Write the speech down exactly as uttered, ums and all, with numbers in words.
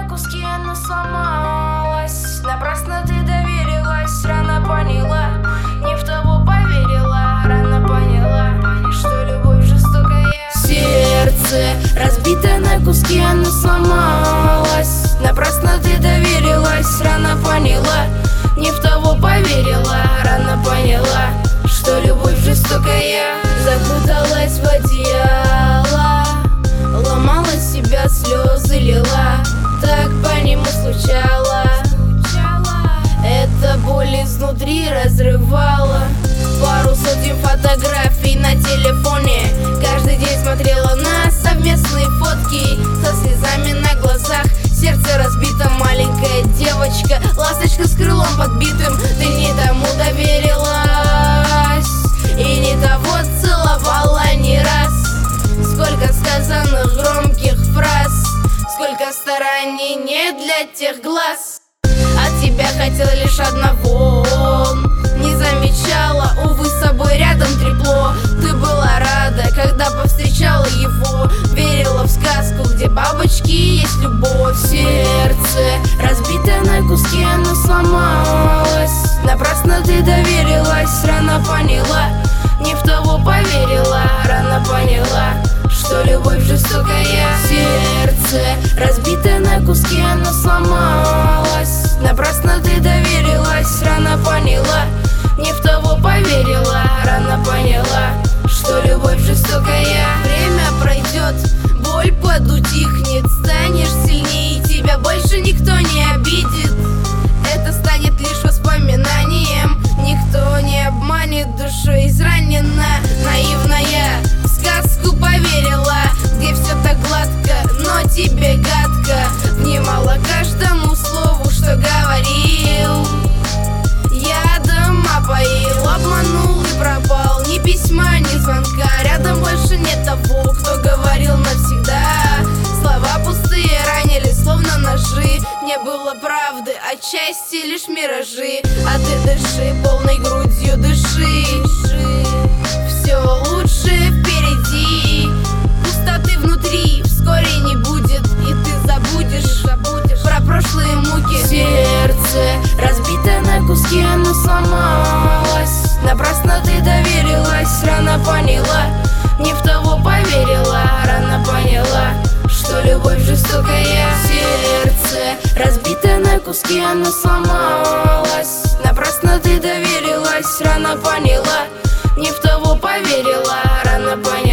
на куски, она сломалась. Напрасно ты доверилась, рано поняла. Не в того поверила, рано поняла, что любовь жестокая. Сердце разбито на куски, оно сломалось. Напрасно ты доверилась, рано поняла. Не в того поверила, рано поняла, что любовь жестокая. Закуталась в одеяло, ломала себя, слезы лила. Так по нему скучала, эта боль изнутри разрывала. Пару сотен фотографий на телефоне. Каждый день смотрела на совместные фотки со слезами на глазах. Сердце разбито, маленькая девочка, ласточка с крылом подбитым. Ты не тому доверилась и не того целовала не раз. Сколько сказанных громких фраз, сколько стараний не для тех глаз. От тебя хотела лишь одного, не замечала, увы, с собой рядом трепло. Ты была рада, когда повстречала его, верила в сказку, где бабочки есть любовь. Сердце разбито на куски, оно сломалось. Напрасно ты доверилась, рано поняла. Не в того поверила, рано поняла, что любовь жестокая. Сердце разбито на куски, оно сломалось. Напрасно ты доверилась, рано поняла. Не в того поверила, рано поняла, что любовь жестокая. Время пройдет, боль подутихнет, станешь сильнее, тебя больше никто не обидит. Это станет лишь воспоминанием, никто не обманет, душой изранена, наивная. В сказку поверила, где все так гладко, но тебе гадко. Внимала каждому слову, что говорил, ядом опоил, обманул и пропал. Ни письма, ни звонка, рядом больше нет того, кто говорил навсегда. Слова пустые ранили, словно ножи. Не было правды, отчасти лишь миражи. А ты дыши, полной грудью дыши. Все лучше впереди, пустоты внутри вскоре не будет. И ты забудешь, забудешь про прошлые муки. Сердце разбито на куски, оно сломалось. Напрасно ты доверилась, рано поняла. Не в того поверила, рано поняла, что любовь жестокая. Сердце разбито на куски, оно сломалось. Напрасно ты доверилась, рано поняла. Не в того поверила, рано поняла.